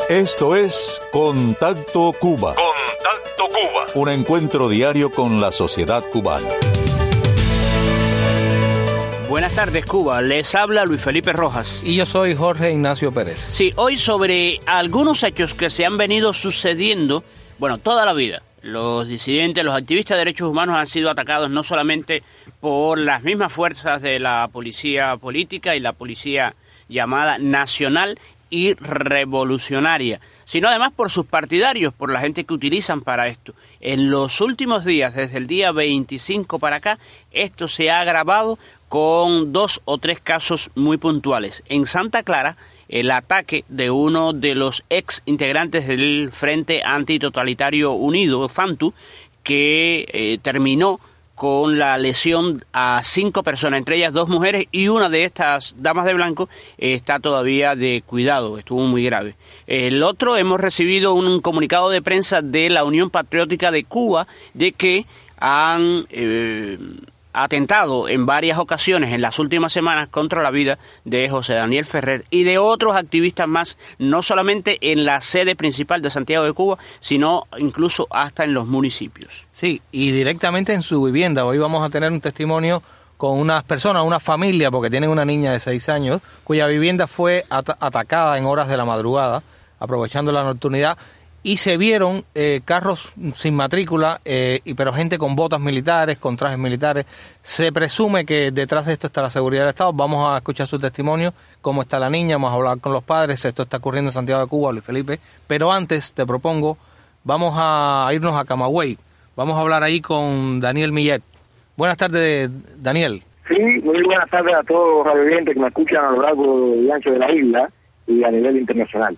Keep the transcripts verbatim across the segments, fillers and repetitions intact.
Esto es Contacto Cuba. Contacto Cuba. Un encuentro diario con la sociedad cubana. Buenas tardes, Cuba. Les habla Luis Felipe Rojas. Y yo soy Jorge Ignacio Pérez. Sí, hoy sobre algunos hechos que se han venido sucediendo, bueno, toda la vida. Los disidentes, los activistas de derechos humanos han sido atacados no solamente por las mismas fuerzas de la policía política y la policía llamada nacional y revolucionaria, sino además por sus partidarios, por la gente que utilizan para esto. En los últimos días, desde el día veinticinco para acá, esto se ha agravado con dos o tres casos muy puntuales. En Santa Clara, el ataque de uno de los ex integrantes del Frente Antitotalitario Unido, FANTU, que eh, terminó con la lesión a cinco personas, entre ellas dos mujeres, y una de estas damas de blanco eh, está todavía de cuidado, estuvo muy grave. El otro, hemos recibido un comunicado de prensa de la Unión Patriótica de Cuba de que han eh, atentado en varias ocasiones en las últimas semanas contra la vida de José Daniel Ferrer y de otros activistas más, no solamente en la sede principal de Santiago de Cuba, sino incluso hasta en los municipios. Sí, y directamente en su vivienda. Hoy vamos a tener un testimonio con unas personas, una familia, porque tienen una niña de seis años, cuya vivienda fue at- atacada en horas de la madrugada, aprovechando la nocturnidad, y se vieron eh, carros sin matrícula, eh, y pero gente con botas militares, con trajes militares. Se presume que detrás de esto está la seguridad del Estado. Vamos a escuchar su testimonio, cómo está la niña, vamos a hablar con los padres. Esto está ocurriendo en Santiago de Cuba, Luis Felipe. Pero antes te propongo, vamos a irnos a Camagüey. Vamos a hablar ahí con Daniel Millet. Buenas tardes, Daniel. Sí, muy buenas tardes a todos los radiovidentes que me escuchan a lo largo y ancho de la isla y a nivel internacional.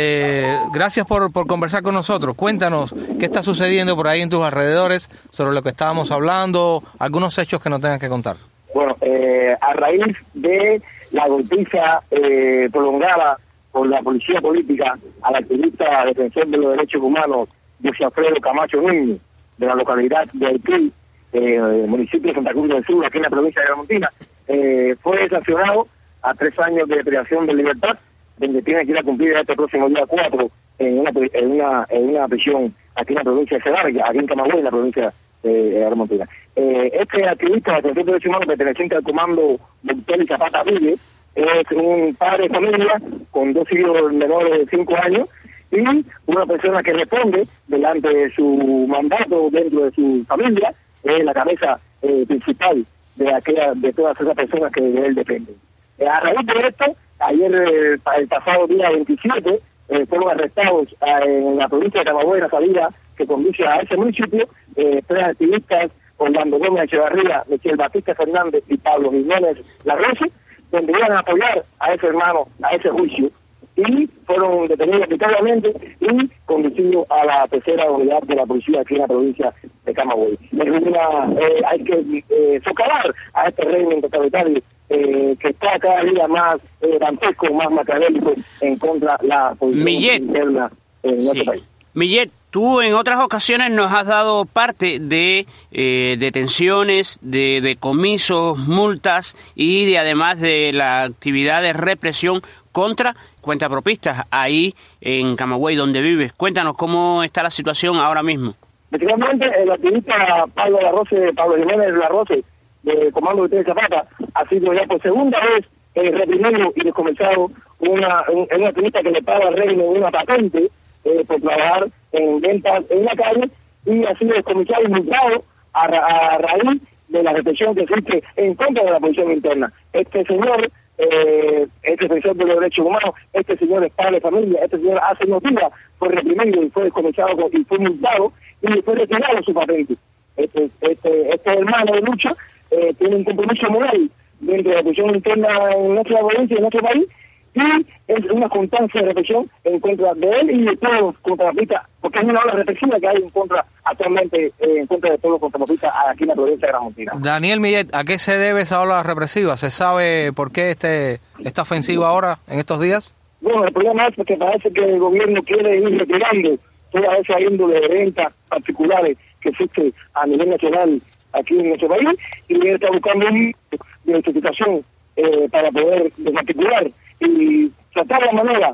Eh, gracias por, por conversar con nosotros. Cuéntanos qué está sucediendo por ahí en tus alrededores, sobre lo que estábamos hablando, algunos hechos que nos tengan que contar. Bueno, eh, a raíz de la golpiza eh, prolongada por la policía política al activista defensor de los derechos humanos, José Alfredo Camacho Núñez, de la localidad de Haití, eh, municipio de Santa Cruz del Sur, aquí en la provincia de Granmontina, eh, fue sancionado a tres años de privación de libertad, donde tiene que ir a cumplir este próximo día cuatro en una en una en una prisión aquí en la provincia de Cedarga, aquí en Camagüey, en la provincia de Armontina. Eh, este activista de defensor de derechos humanos perteneciente al comando Montel y Zapata Ville es un padre de familia con dos hijos menores de cinco años y una persona que responde delante de su mandato dentro de su familia, es la cabeza eh, principal de aquella de todas esas personas que de él dependen. Eh, a raíz de esto, ayer, eh, el pasado día veintisiete, eh, fueron arrestados eh, en la provincia de Camagüey, la salida que conduce a ese municipio, eh, tres activistas, Orlando Gómez Echevarría, Michel Batista Fernández y Pablo Jiménez Larroche, donde iban a apoyar a ese hermano, a ese juicio, y fueron detenidos arbitrariamente y conducidos a la tercera unidad de la policía aquí en la provincia de Camagüey. Una, eh, hay que eh, socavar a este régimen totalitario eh, que está cada día más eh, dantesco, más maquiavélico en contra de la política interna en nuestro sí. país. Millet, tú en otras ocasiones nos has dado parte de eh, detenciones, de decomisos, multas y de además de la actividad de represión contra cuentapropistas ahí en Camagüey, donde vives. Cuéntanos cómo está la situación ahora mismo. Efectivamente, el activista Pablo Larroche, Pablo Jiménez Larroche, del Comando de Zapata, ha sido ya por segunda vez eh, reprimido y descomenzado una, un, un activista que le paga al régimen una patente eh, por trabajar en ventas en la calle, y ha sido descomisado y multado a, a raíz de la represión que existe en contra de la policía interna. Este señor eh, es defensor de los derechos humanos, este señor es padre de familia, este señor hace unos días fue reprimido y fue descomisado y fue multado y fue retirado su patente. Este, este, este hermano de lucha eh, tiene un compromiso moral dentro de la policía interna en nuestra provincia y en nuestro país, y es una constancia de represión en contra de él y de todos los contratistas, porque es una ola represiva que hay en contra actualmente eh, en contra de todos los contratistas aquí en la provincia de Granmontina. Daniel Millet, ¿a qué se debe esa ola represiva? ¿Se sabe por qué este esta ofensiva ahora, en estos días? Bueno, el problema es que parece que el gobierno quiere ir retirando toda esa índole de rentas particulares que existe a nivel nacional aquí en nuestro país, y él está buscando un de justificación eh, para poder desarticular y tratar la manera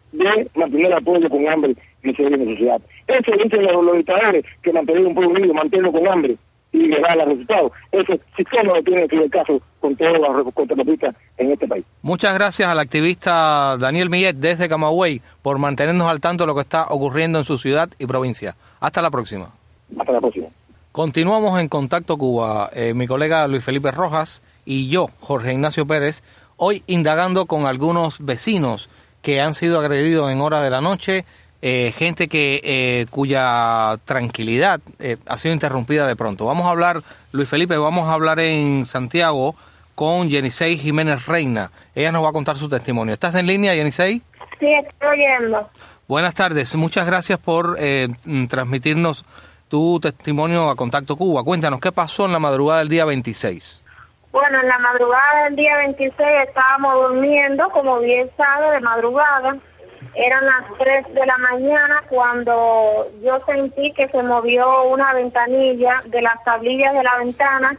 de mantener al pueblo con hambre y seguir en la sociedad. Eso dicen los, los dictadores, que mantener un pueblo unido, mantenerlo con hambre y llegar a los resultados. Eso sí que no tiene que ser el caso con todos los contratistas en este país. Muchas gracias al activista Daniel Millet desde Camagüey por mantenernos al tanto de lo que está ocurriendo en su ciudad y provincia. Hasta la próxima. Hasta la próxima. Continuamos en Contacto Cuba, eh, mi colega Luis Felipe Rojas y yo, Jorge Ignacio Pérez, hoy indagando con algunos vecinos que han sido agredidos en horas de la noche, eh, gente que eh, cuya tranquilidad eh, ha sido interrumpida de pronto. Vamos a hablar, Luis Felipe, vamos a hablar en Santiago con Yenisei Jiménez Reina. Ella nos va a contar su testimonio. ¿Estás en línea, Yenisei? Sí, estoy oyendo. Buenas tardes, muchas gracias por eh, transmitirnos tu testimonio a Contacto Cuba. Cuéntanos, ¿qué pasó en la madrugada del día veintiséis? Bueno, en la madrugada del día veintiséis estábamos durmiendo, como bien sabe, de madrugada. Eran las tres de la mañana cuando yo sentí que se movió una ventanilla de las tablillas de la ventana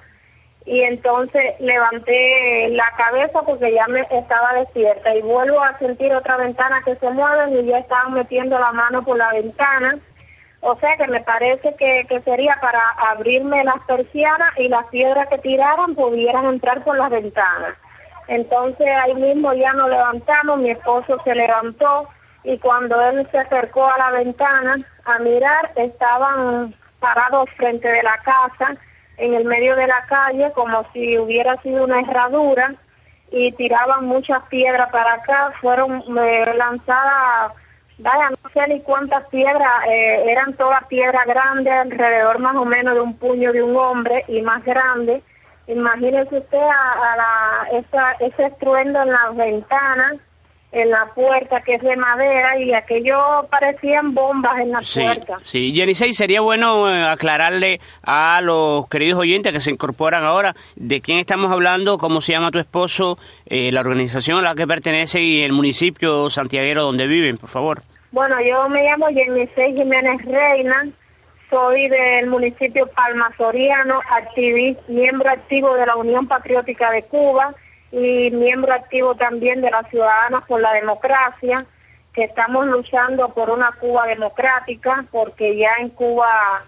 y entonces levanté la cabeza porque ya me estaba despierta y vuelvo a sentir otra ventana que se mueve y ya estaban metiendo la mano por la ventana. O sea que me parece que, que sería para abrirme las persianas y las piedras que tiraran pudieran entrar por las ventanas. Entonces ahí mismo ya nos levantamos, mi esposo se levantó y cuando él se acercó a la ventana a mirar, estaban parados frente de la casa, en el medio de la calle, como si hubiera sido una herradura, y tiraban muchas piedras para acá. Fueron eh, lanzadas, vaya, no sé ni cuántas piedras, eh, eran todas piedras grandes, alrededor más o menos de un puño de un hombre y más grande. Imagínese usted a, a la, esa, ese estruendo en las ventanas, en la puerta que es de madera, y aquello parecían bombas en la sí, puerta. Sí, Yenisei, sería bueno eh, aclararle a los queridos oyentes que se incorporan ahora de quién estamos hablando, cómo se llama tu esposo, eh, la organización a la que pertenece y el municipio santiaguero donde viven, por favor. Bueno, yo me llamo Yenisei Jiménez Reina, soy del municipio Palma Soriano, activista, miembro activo de la Unión Patriótica de Cuba, y miembro activo también de las Ciudadanas por la Democracia, que estamos luchando por una Cuba democrática, porque ya en Cuba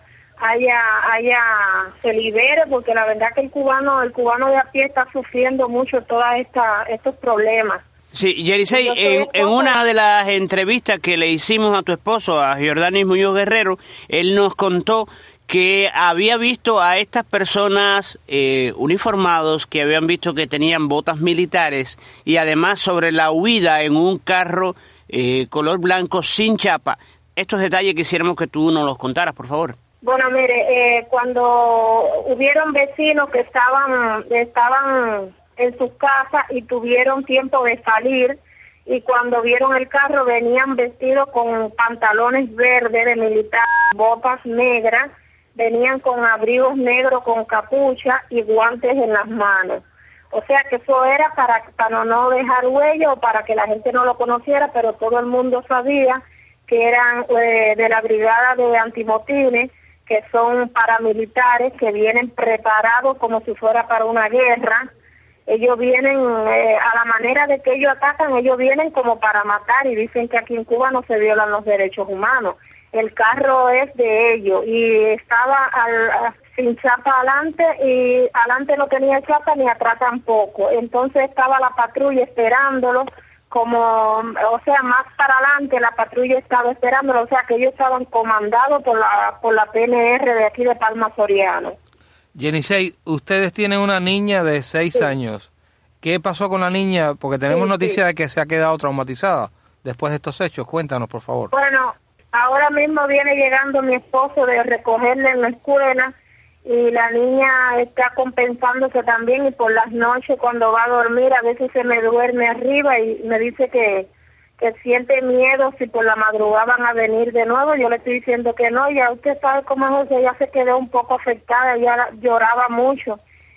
haya haya se libere, porque la verdad que el cubano el cubano de a pie está sufriendo mucho todos estos problemas. Sí, Yenisei, en, en una de las entrevistas que le hicimos a tu esposo, a Jordanis Muñoz Guerrero, él nos contó que había visto a estas personas eh, uniformados, que habían visto que tenían botas militares y además sobre la huida en un carro eh, color blanco sin chapa. Estos detalles quisiéramos que tú nos los contaras, por favor. Bueno, mire, eh, cuando hubieron vecinos que estaban estaban en sus casas y tuvieron tiempo de salir, y cuando vieron el carro venían vestidos con pantalones verdes de militar, botas negras, venían con abrigos negros con capucha y guantes en las manos. O sea que eso era para, para no dejar huella o para que la gente no lo conociera, pero todo el mundo sabía que eran eh, de la brigada de antimotines, que son paramilitares que vienen preparados como si fuera para una guerra. Ellos vienen, eh, a la manera de que ellos atacan, ellos vienen como para matar, y dicen que aquí en Cuba no se violan los derechos humanos. El carro es de ellos y estaba al, sin chapa adelante, y adelante no tenía chapa ni atrás tampoco. Entonces estaba la patrulla esperándolo, como, o sea, más para adelante la patrulla estaba esperándolo, o sea que ellos estaban comandados por la por la P N R de aquí de Palma Soriano. Yenisei, ustedes tienen una niña de seis sí. años. ¿Qué pasó con la niña? Porque tenemos sí, noticia sí. de que se ha quedado traumatizada después de estos hechos. Cuéntanos, por favor. Bueno, ahora mismo viene llegando mi esposo de recogerle en la escuela, y la niña está compensándose también, y por las noches cuando va a dormir a veces se me duerme arriba y me dice que, que siente miedo si por la madrugada van a venir de nuevo. Yo le estoy diciendo que no, ya usted sabe cómo es eso, ella se quedó un poco afectada, ella lloraba mucho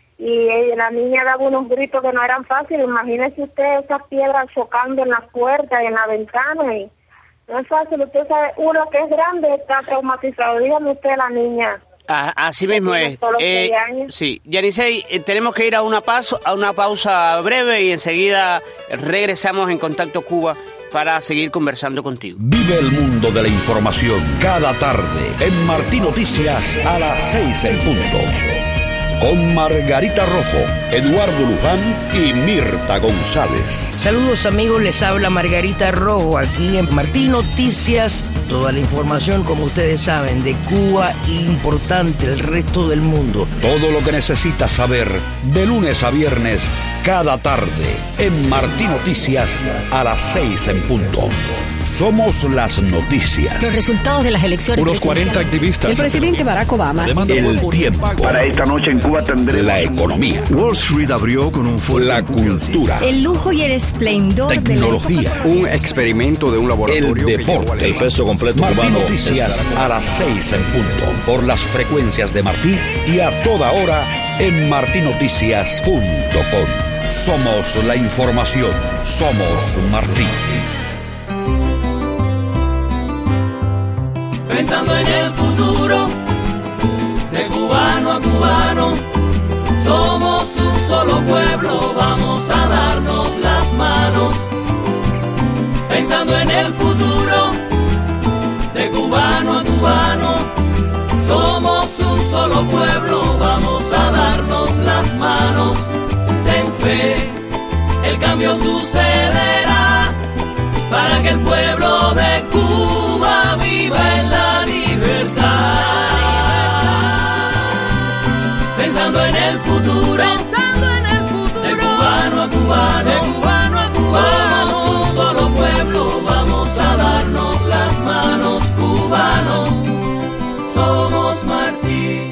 y ella, la niña daba unos gritos que no eran fáciles. Imagínese usted esas piedras chocando en las puertas y en la ventana, y no es fácil. Usted sabe, uno que es grande está traumatizado. Dígame usted, la niña. Ah, así mismo es. Eh, sí, Yenisei, eh, tenemos que ir a una, paso, a una pausa breve y enseguida regresamos en Contacto Cuba para seguir conversando contigo. Vive el mundo de la información cada tarde en Martí Noticias a las seis en punto. Con Margarita Rojo, Eduardo Luján y Mirta González. Saludos amigos, les habla Margarita Rojo aquí en Martí Noticias. Toda la información, como ustedes saben, de Cuba importante el resto del mundo. Todo lo que necesitas saber de lunes a viernes cada tarde en Martí Noticias a las seis en punto. Somos las noticias. Los resultados de las elecciones. Unos cuarenta activistas. El presidente Barack Obama. El tiempo. Para esta noche en Cuba tendré la economía. Wall Street abrió con un fuerte la cultura. El lujo y el esplendor. Tecnología. De un experimento de un laboratorio. El deporte. El peso completo Martí cubano. Noticias a las seis en punto. Por las frecuencias de Martí y a toda hora en martí noticias punto com. Somos la información. Somos Martí. Pensando en el futuro, de cubano a cubano, somos un solo pueblo, vamos a darnos las manos. Pensando en el futuro, de cubano a cubano, somos un solo pueblo, vamos a darnos las manos. Ten fe, el cambio sucederá, para que el pueblo de Cuba viva en la libertad. Pensando en el futuro, pensando en el futuro, de cubano a cubano, de cubano a cubano, somos un solo pueblo, vamos a darnos las manos, cubanos, somos Martí.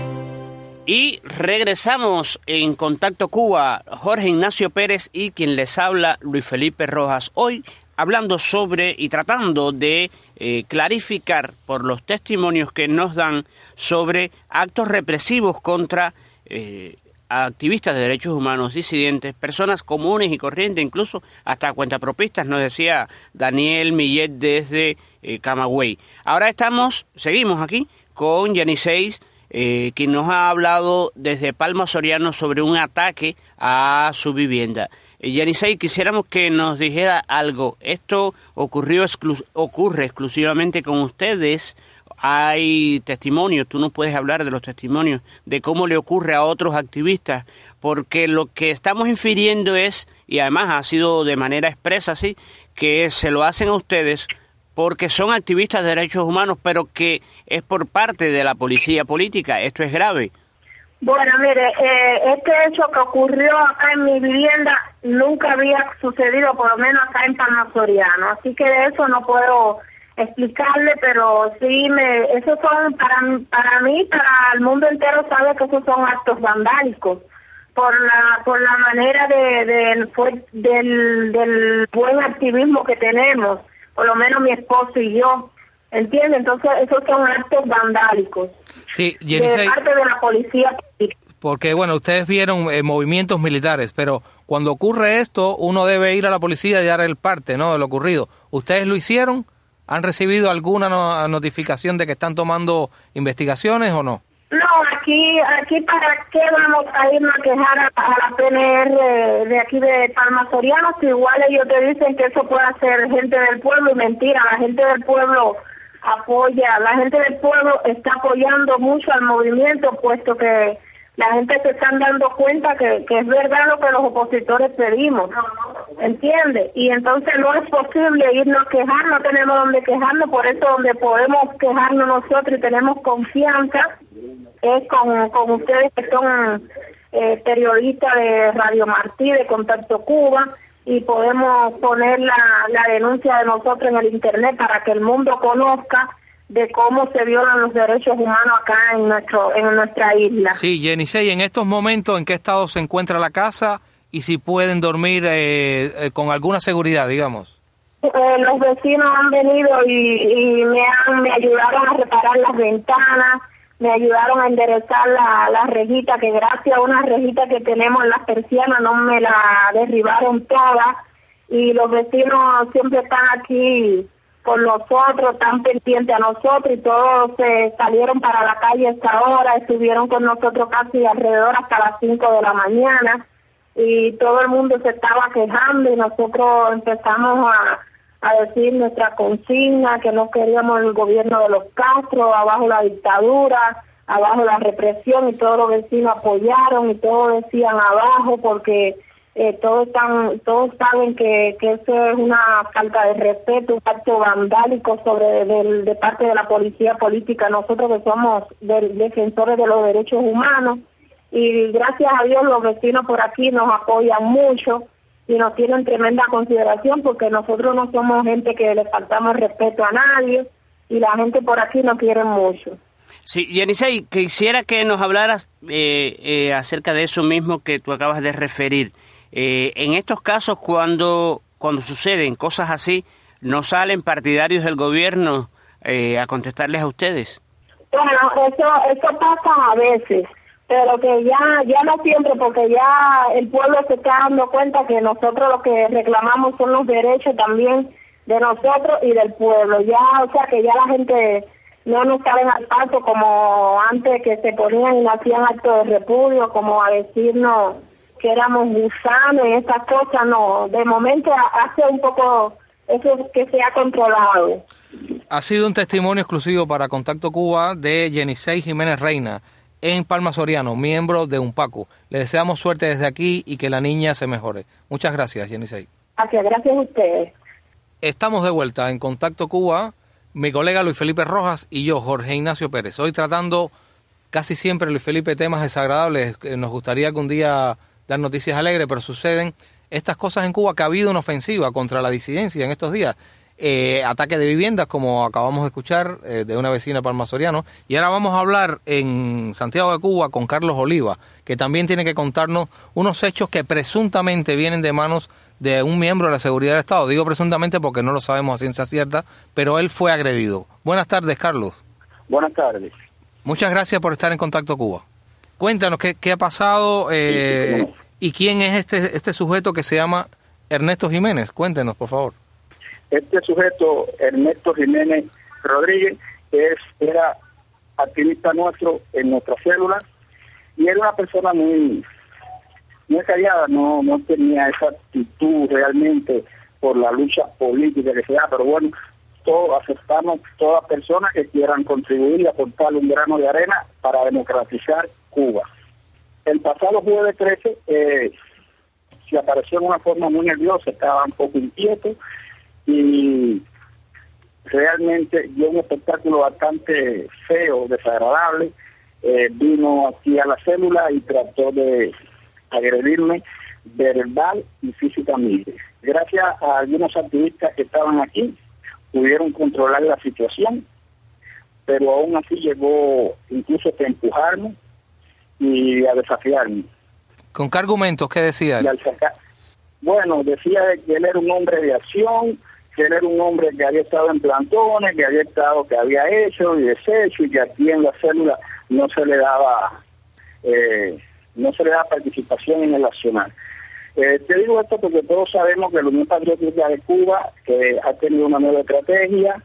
Y regresamos en Contacto Cuba, Jorge Ignacio Pérez y quien les habla, Luis Felipe Rojas. Hoy hablando sobre y tratando de eh, clarificar por los testimonios que nos dan sobre actos represivos contra eh, activistas de derechos humanos, disidentes, personas comunes y corrientes, incluso hasta cuentapropistas, nos decía Daniel Millet desde eh, Camagüey. Ahora estamos, seguimos aquí con Yenisei, eh, quien nos ha hablado desde Palma Soriano sobre un ataque a su vivienda. Yenisei, quisiéramos que nos dijera algo. ¿Esto ocurrió exclu- ocurre exclusivamente con ustedes? ¿Hay testimonios? Tú nos puedes hablar de los testimonios, de cómo le ocurre a otros activistas, porque lo que estamos infiriendo es, y además ha sido de manera expresa, sí, que se lo hacen a ustedes porque son activistas de derechos humanos, pero que es por parte de la policía política. Esto es grave. Bueno, mire, eh, este hecho que ocurrió acá en mi vivienda nunca había sucedido, por lo menos acá en Palma Soriano, así que de eso no puedo explicarle, pero sí, me, esos son, para, para mí, para el mundo entero sabe que esos son actos vandálicos, por la por la manera de, de, de del, del buen activismo que tenemos, por lo menos mi esposo y yo. ¿Entiende? Entonces, esos son actos vandálicos. Sí, Yenisei, de parte de la policía. Porque, bueno, ustedes vieron eh, movimientos militares, pero cuando ocurre esto, uno debe ir a la policía y dar el parte, ¿no?, de lo ocurrido. ¿Ustedes lo hicieron? ¿Han recibido alguna no, notificación de que están tomando investigaciones o no? No, aquí, aquí ¿para qué vamos a irnos a quejar a, a la P N R de aquí de Palma Soriano? Si igual ellos te dicen que eso puede hacer gente del pueblo, y mentira, la gente del pueblo apoya, la gente del pueblo está apoyando mucho al movimiento, puesto que la gente se están dando cuenta que, que es verdad lo que los opositores pedimos, ¿entiende? Y entonces no es posible irnos a quejar, no tenemos donde quejarnos, por eso donde podemos quejarnos nosotros y tenemos confianza es con, con ustedes que son eh, periodistas de Radio Martí, de Contacto Cuba, y podemos poner la, la denuncia de nosotros en el internet para que el mundo conozca de cómo se violan los derechos humanos acá en nuestro en nuestra isla. Sí, Yenisei, en estos momentos, ¿en qué estado se encuentra la casa y si pueden dormir eh, eh, con alguna seguridad, digamos? Eh, los vecinos han venido y, y me han me ayudaron a reparar las ventanas, me ayudaron a enderezar la, la rejita, que gracias a una rejita que tenemos en las persianas no me la derribaron todas, y los vecinos siempre están aquí con nosotros, están pendientes a nosotros, y todos se eh, salieron para la calle a esta hora, estuvieron con nosotros casi alrededor hasta las cinco de la mañana, y todo el mundo se estaba quejando y nosotros empezamos a, a decir nuestra consigna, que no queríamos el gobierno de los Castro, abajo la dictadura, abajo la represión, y todos los vecinos apoyaron y todos decían abajo, porque eh, todos están, todos saben que, que eso es una falta de respeto, un acto vandálico sobre de, de parte de la policía política, nosotros que somos de, defensores de los derechos humanos, y gracias a Dios los vecinos por aquí nos apoyan mucho y nos tienen tremenda consideración, porque nosotros no somos gente que le faltamos respeto a nadie, y la gente por aquí nos quiere mucho. Sí, Yenisei, quisiera que nos hablaras eh, eh, acerca de eso mismo que tú acabas de referir. Eh, en estos casos, cuando cuando suceden cosas así, ¿no salen partidarios del gobierno eh, a contestarles a ustedes? Bueno, eso eso pasa a veces, pero que ya ya no siempre, porque ya el pueblo se está dando cuenta que nosotros lo que reclamamos son los derechos también de nosotros y del pueblo. Ya, o sea, que ya la gente no nos salen al paso como antes, que se ponían y hacían actos de repudio, como a decirnos que éramos gusanos y esas cosas. No, de momento hace un poco eso que se ha controlado. Ha sido un testimonio exclusivo para Contacto Cuba de Yenisei Jiménez Reina, en Palma Soriano, miembro de UNPACU. Le deseamos suerte desde aquí y que la niña se mejore. Muchas gracias, Yenisei. Gracias, gracias a ustedes. Estamos de vuelta en Contacto Cuba, mi colega Luis Felipe Rojas y yo, Jorge Ignacio Pérez. Hoy tratando casi siempre, Luis Felipe, temas desagradables. Nos gustaría que un día dar noticias alegres, pero suceden estas cosas en Cuba, que ha habido una ofensiva contra la disidencia en estos días. Eh, ataque de viviendas, como acabamos de escuchar, eh, de una vecina Palma Soriano. Y ahora vamos a hablar en Santiago de Cuba con Carlos Oliva, que también tiene que contarnos unos hechos que presuntamente vienen de manos de un miembro de la seguridad del Estado. Digo presuntamente porque no lo sabemos a ciencia cierta, pero él fue agredido. Buenas tardes, Carlos. Buenas tardes. Muchas gracias por estar en Contacto Cuba. Cuéntanos qué, qué ha pasado eh, sí, y quién es este, este sujeto que se llama Ernesto Jiménez. Cuéntenos, por favor. Este sujeto, Ernesto Jiménez Rodríguez, es era activista nuestro en nuestra célula, y era una persona muy muy callada, no no tenía esa actitud realmente por la lucha política que se da, pero bueno, todos aceptamos todas personas que quieran contribuir y aportar un grano de arena para democratizar Cuba. El pasado jueves trece eh, se apareció en una forma muy nerviosa, estaba un poco inquieto, y realmente dio un espectáculo bastante feo, desagradable. Eh, vino aquí a la célula y trató de agredirme verbal y físicamente. Gracias a algunos activistas que estaban aquí, pudieron controlar la situación, pero aún así llegó incluso a empujarme y a desafiarme. ¿Con qué argumentos? ¿Qué decía él? Bueno, decía que él era un hombre de acción, que él era un hombre que había estado en plantones, que había estado, que había hecho y deshecho, y que aquí en la célula no se le daba eh, no se le daba participación en el accionar. Eh, te digo esto porque todos sabemos que la Unión Patriótica de Cuba que ha tenido una nueva estrategia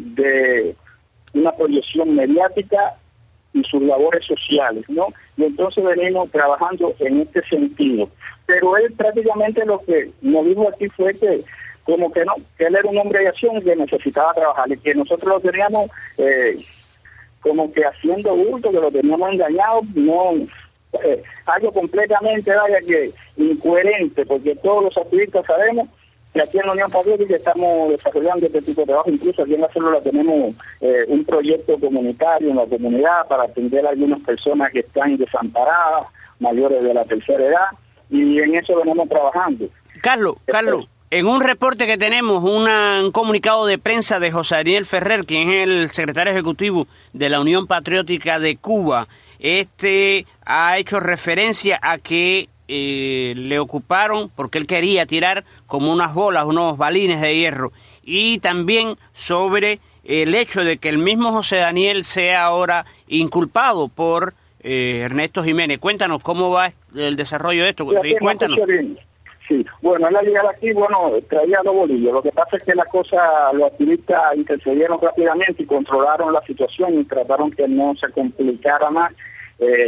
de una proyección mediática y sus labores sociales, ¿no? Y entonces venimos trabajando en este sentido. Pero él prácticamente lo que nos dijo aquí fue que como que no, que él era un hombre de acción que necesitaba trabajar, y que nosotros lo teníamos eh, como que haciendo bulto, que lo teníamos engañado, no, eh, algo completamente, vaya, que incoherente, porque todos los activistas sabemos que aquí en la Unión Patriótica estamos desarrollando este tipo de trabajo. Incluso aquí en la célula tenemos eh, un proyecto comunitario en la comunidad para atender a algunas personas que están desamparadas, mayores de la tercera edad, y en eso venimos trabajando. Carlos, Carlos, en un reporte que tenemos, una, un comunicado de prensa de José Daniel Ferrer, quien es el secretario ejecutivo de la Unión Patriótica de Cuba, este ha hecho referencia a que eh, le ocuparon porque él quería tirar como unas bolas, unos balines de hierro, y también sobre el hecho de que el mismo José Daniel sea ahora inculpado por eh, Ernesto Jiménez. Cuéntanos cómo va el desarrollo de esto. Sí, Cuéntanos. Sí, bueno, él al llegar aquí, bueno, traía dos bolillos. Lo que pasa es que la cosa, los activistas intercedieron rápidamente y controlaron la situación y trataron que no se complicara más. Eh,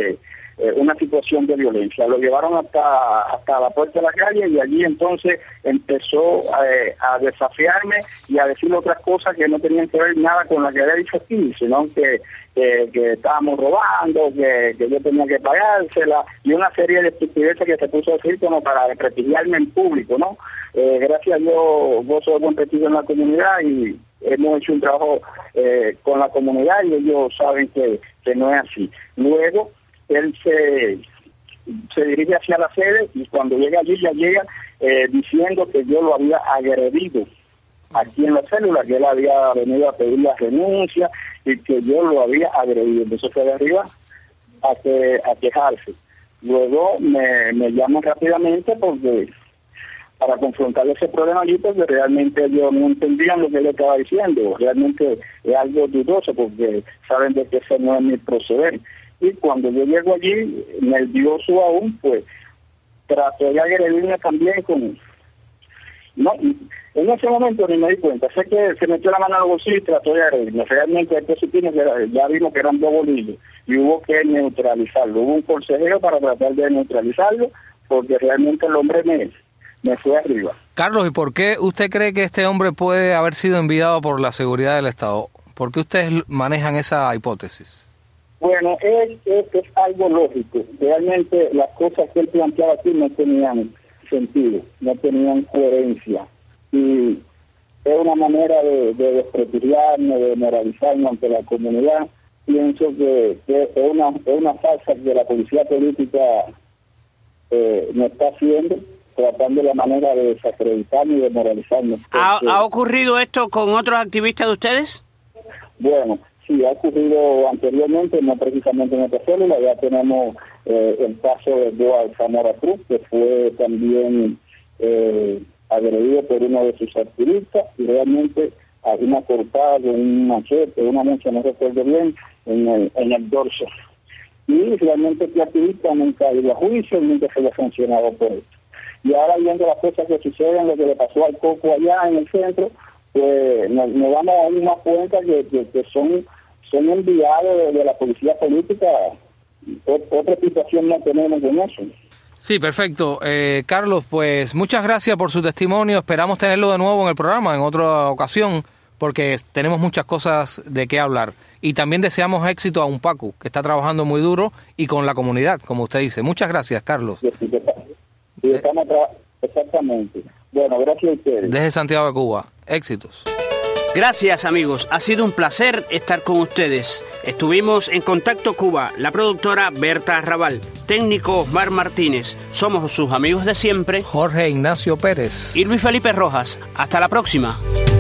eh, una situación de violencia. Lo llevaron hasta hasta la puerta de la calle y allí entonces empezó eh, a desafiarme y a decir otras cosas que no tenían que ver nada con la que había dicho aquí, sino que, que, que estábamos robando, que, que yo tenía que pagársela y una serie de estupideces que se puso a decir como para desprestigiarme en público, ¿no? Eh, gracias a Dios gozo de buen prestigio en la comunidad y hemos hecho un trabajo eh, con la comunidad y ellos saben que, que no es así. Luego él se, se dirige hacia la sede y cuando llega allí ya llega eh, diciendo que yo lo había agredido aquí en la célula, que él había venido a pedir la renuncia y que yo lo había agredido. Entonces fue de arriba a, que, a quejarse. Luego me, me llaman rápidamente porque para confrontar ese problema allí, porque realmente ellos no entendían lo que él estaba diciendo. Realmente es algo dudoso porque saben de que ese no es mi proceder. Y cuando yo llego allí, nervioso aún, pues trato de agredirme también con... No, en ese momento ni me di cuenta. Sé que se metió la mano al bolsillo y trató de agredirme. Realmente después supimos que era, ya vimos que eran dos bolillos y hubo que neutralizarlo. Hubo un consejero para tratar de neutralizarlo porque realmente el hombre me, me fue arriba. Carlos, ¿y por qué usted cree que este hombre puede haber sido enviado por la seguridad del Estado? ¿Por qué ustedes manejan esa hipótesis? Bueno, es, es, es algo lógico. Realmente las cosas que él planteaba aquí no tenían sentido, no tenían coherencia. Y es una manera de, de desprestigiarme, de moralizarme ante la comunidad. Pienso que, que es, una, es una farsa que la policía política eh, me está haciendo, tratando la manera de desacreditarme y de moralizarme. ¿Ha, ¿Ha ocurrido esto con otros activistas de ustedes? Bueno, sí, ha ocurrido anteriormente, no precisamente en esta célula. Ya tenemos eh, el caso de Eduardo Zamora Cruz, que fue también eh, agredido por uno de sus activistas y realmente hay una cortada de un machete, una mancha, no recuerdo bien, en el, en el dorso. Y realmente este activista nunca ha ido a juicio, nunca se le ha sancionado por esto. Y ahora viendo las cosas que suceden, lo que le pasó al Coco allá en el centro, pues nos, nos damos aún más cuenta que, que, que son, son enviados de, de la policía política. Otra situación no tenemos en eso. Sí, perfecto. Eh, Carlos, pues muchas gracias por su testimonio. Esperamos tenerlo de nuevo en el programa en otra ocasión, porque tenemos muchas cosas de qué hablar. Y también deseamos éxito a Unpacu, que está trabajando muy duro, y con la comunidad, como usted dice. Muchas gracias, Carlos. Sí, sí, sí, estamos tra- exactamente. Bueno, gracias a ustedes. Desde Santiago de Cuba. Éxitos. Gracias, amigos. Ha sido un placer estar con ustedes. Estuvimos en Contacto Cuba, la productora Berta Arrabal, técnico Osmar Martínez. Somos sus amigos de siempre, Jorge Ignacio Pérez y Luis Felipe Rojas. Hasta la próxima.